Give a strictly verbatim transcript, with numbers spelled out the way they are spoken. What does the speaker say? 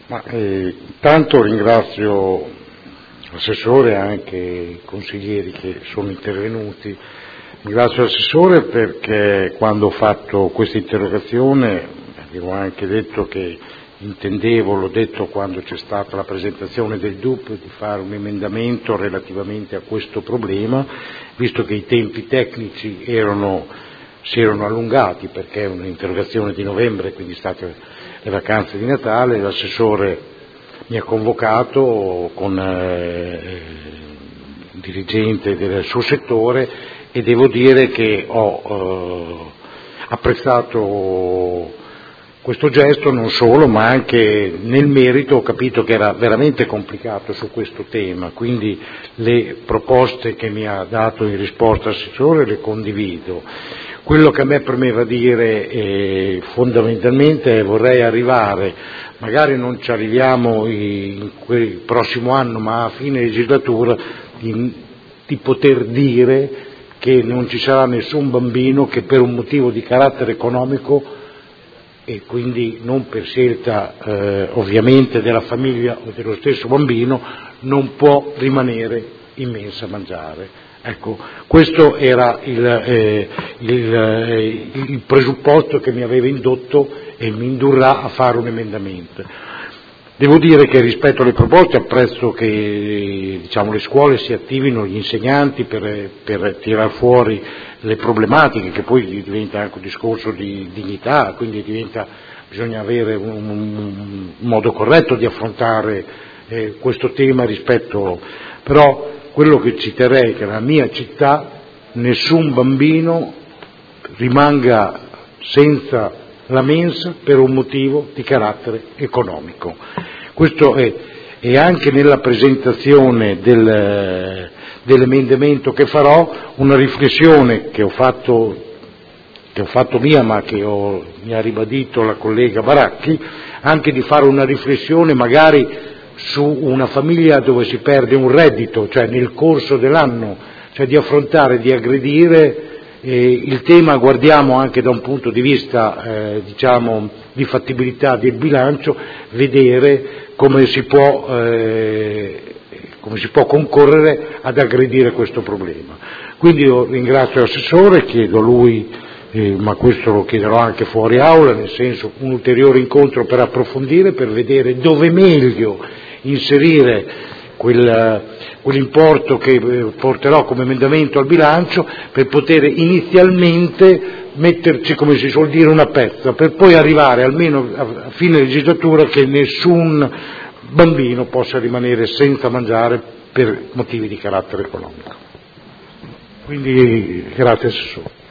Ma, eh, tanto ringrazio l'assessore e anche i consiglieri che sono intervenuti. Ringrazio l'assessore perché quando ho fatto questa interrogazione avevo anche detto che intendevo, l'ho detto quando c'è stata la presentazione del D U P, di fare un emendamento relativamente a questo problema, visto che i tempi tecnici erano, si erano allungati perché è un'interrogazione di novembre, quindi è state le vacanze di Natale. L'assessore mi ha convocato con eh, il dirigente del suo settore e devo dire che ho eh, apprezzato questo gesto, non solo, ma anche nel merito ho capito che era veramente complicato su questo tema, quindi le proposte che mi ha dato in risposta l'assessore le condivido. Quello che a me premeva dire eh, fondamentalmente è vorrei arrivare, magari non ci arriviamo in quel prossimo anno, ma a fine legislatura, di, di poter dire che non ci sarà nessun bambino che per un motivo di carattere economico e quindi non per scelta eh, ovviamente della famiglia o dello stesso bambino non può rimanere in mensa a mangiare. Ecco, questo era il, eh, il, eh, il presupposto che mi aveva indotto e mi indurrà a fare un emendamento. Devo dire che rispetto alle proposte apprezzo che diciamo, le scuole si attivino, gli insegnanti per, per tirar fuori le problematiche, che poi diventa anche un discorso di dignità, quindi diventa, bisogna avere un, un modo corretto di affrontare eh, questo tema rispetto, però quello che ci terrei è che nella mia città nessun bambino rimanga senza la mensa per un motivo di carattere economico. Questo è, e anche nella presentazione del, dell'emendamento che farò, una riflessione che ho fatto, che ho fatto mia ma che ho, mi ha ribadito la collega Baracchi, anche di fare una riflessione magari su una famiglia dove si perde un reddito, cioè nel corso dell'anno, cioè di affrontare, di aggredire eh, il tema, guardiamo anche da un punto di vista eh, diciamo di fattibilità del bilancio, vedere come si può eh, come si può concorrere ad aggredire questo problema. Quindi io ringrazio l'assessore, chiedo a lui, eh, ma questo lo chiederò anche fuori aula, nel senso un ulteriore incontro per approfondire, per vedere dove meglio inserire quel, quell'importo che porterò come emendamento al bilancio per poter inizialmente metterci, come si suol dire, una pezza, per poi arrivare almeno a fine legislatura che nessun bambino possa rimanere senza mangiare per motivi di carattere economico. Quindi grazie Assessore.